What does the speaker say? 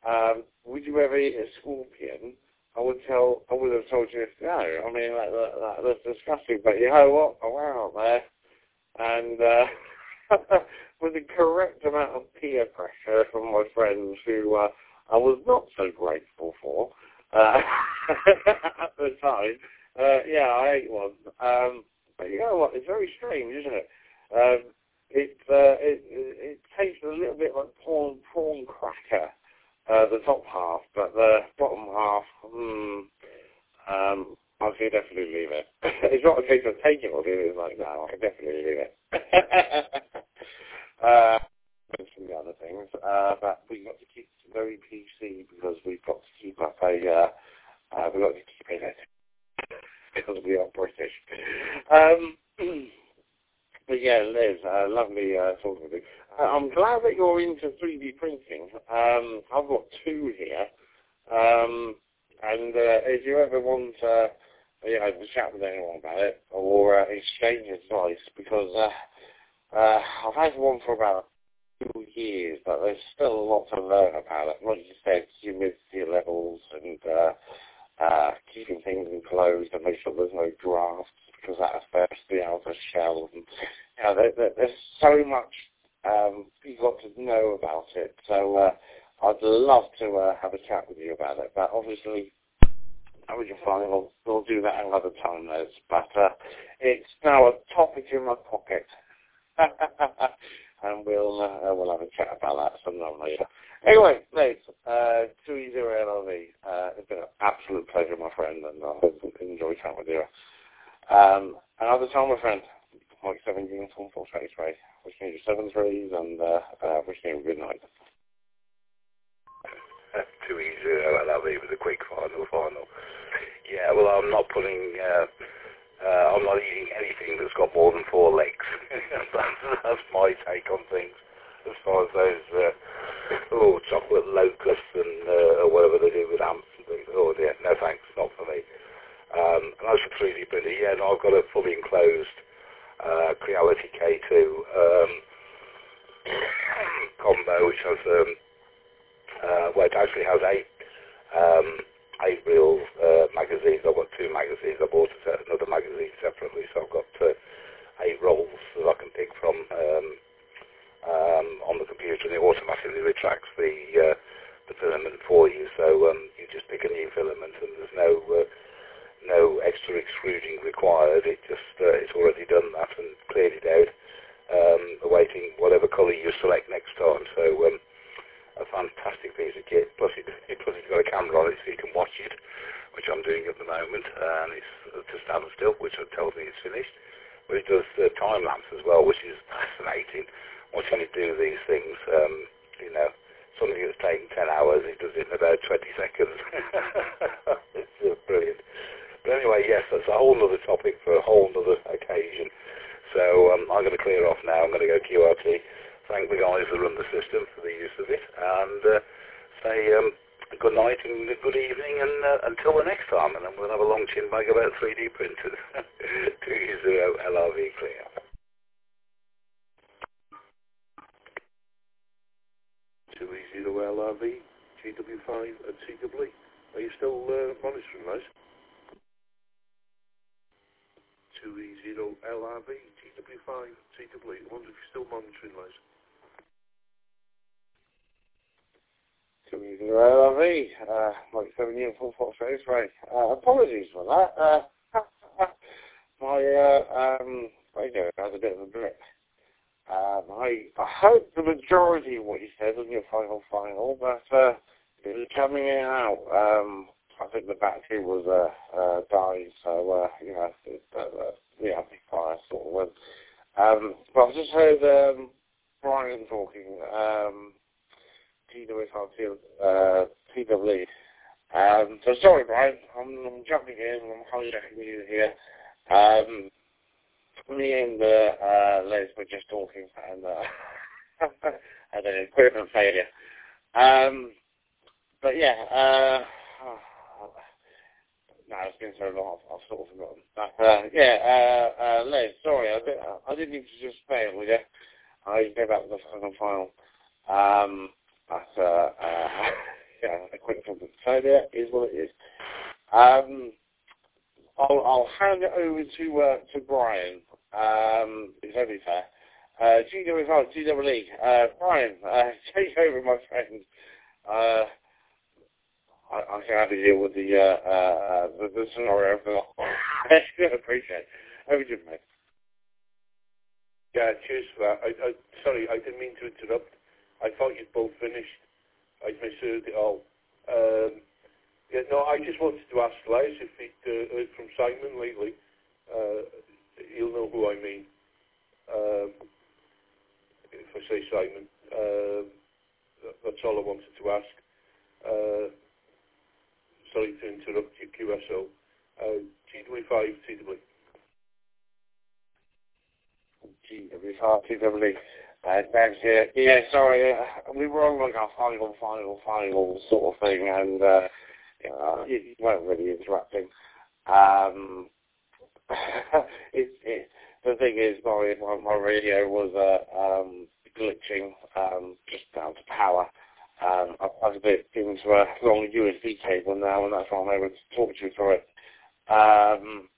would you ever eat a scorpion? I would have told you no. I mean, that's disgusting. But you know what? I went out there and with the correct amount of peer pressure from my friends who I was not so grateful for at the time. Yeah, I ate one. But you know what? It's very strange, isn't it? It tastes a little bit like prawn cracker, the top half, but the bottom half, I could definitely leave it. It's not a case of taking it, it's like, no, I could definitely leave it. Mention the other things, but we've got to keep it very PC because we've got to keep up we've got to keep it because we are British. But yeah, Liz, lovely talking with you. I'm glad that you're into 3D printing. I've got two here. And if you ever want to chat with anyone about it or exchange advice, because I've had one for about 2 years, but there's still a lot to learn about it. Like you said, humidity levels and keeping things enclosed and make sure there's no drafts, because that affects the outer shell. And, there's so much you've got to know about it. So I'd love to have a chat with you about it. But obviously, I mean, we'll do that another time, Liz. But it's now a topic in my pocket. And we'll have a chat about that sometime later. Anyway, Liz, 2E0LRV. It's been an absolute pleasure, my friend, and I hope you enjoy chatting with you. Another time, my friend, Mike 17 from Full Space Ray. Wishing you 7 threes and wishing you a good night. 2E0LRV with a quick final. Yeah, well, I'm not I'm not eating anything that's got more than 4 legs. That's my take on things. As far as those, chocolate locusts and whatever they do with ants and things. Oh dear, no thanks, not for me. And as for 3D printing, yeah, no, I've got a fully enclosed Creality K2 combo, which has, it actually has 8 real magazines. I've got 2 magazines. I bought another magazine separately, so I've got 8 rolls that I can pick from on the computer, and it automatically retracts the filament for you. So you just pick a new filament, and there's no extra extruding required. It's already done that and cleared it out, awaiting whatever colour you select next time. So a fantastic piece of kit, plus it's got a camera on it so you can watch it, which I'm doing at the moment, and it's to stand still, which tells me it's finished. But it does time lapse as well, which is fascinating. Watching it do these things, something that's taken 10 hours, it does it in about 20 seconds. It's brilliant. But anyway, yes, that's a whole other topic for a whole other occasion. So I'm going to clear off now. I'm going to go QRT. Thank the guys that run the system for the use of it, and say good night and good evening, and until the next time, and then we'll have a long chin bag about 3D printers. 2E0LRV clear. 2E0LRV, GW5 and CWE. Are you still monitoring those? 2E0LRV, GW5, CWE. I wonder if you're still monitoring those. 2E0LRV, Mike 17 from Full Space Ray. Apologies for that. My radio has a bit of a blip. I hope the majority of what you said was your final, but it was coming in and out. I think the battery was died, so the amplifier sort of went. But I've just heard Brian talking, TWE. So sorry, Brian, I'm jumping in, I'm hijacking you here. Me and Les were just talking, and had an equipment failure. But yeah, no, it's been so long, I've sort of forgotten. But Les, sorry, I didn't mean to just fail with you. I go back to the final. But quick something. So yeah, is what it is. I'll hand it over to Brian. It's only fair. GWE. Brian, take over, my friend. I can have to deal with the scenario for I appreciate it. Over to you, mate. Yeah, cheers for that. Sorry, I didn't mean to interrupt. I thought you'd both finished. I'd misheard it all. Yeah, no, I just wanted to ask Les if he'd heard from Simon lately. He'll know who I mean. If I say Simon. That's all I wanted to ask. Sorry to interrupt you, QSO. GW5, TW. GW5, TW. Thanks here. Yeah, sorry, we were on like our final sort of thing, and you weren't really interrupting. The thing is, my radio was glitching just down to power. I've plugged it into a long USB cable now, and that's why I'm able to talk to you through it.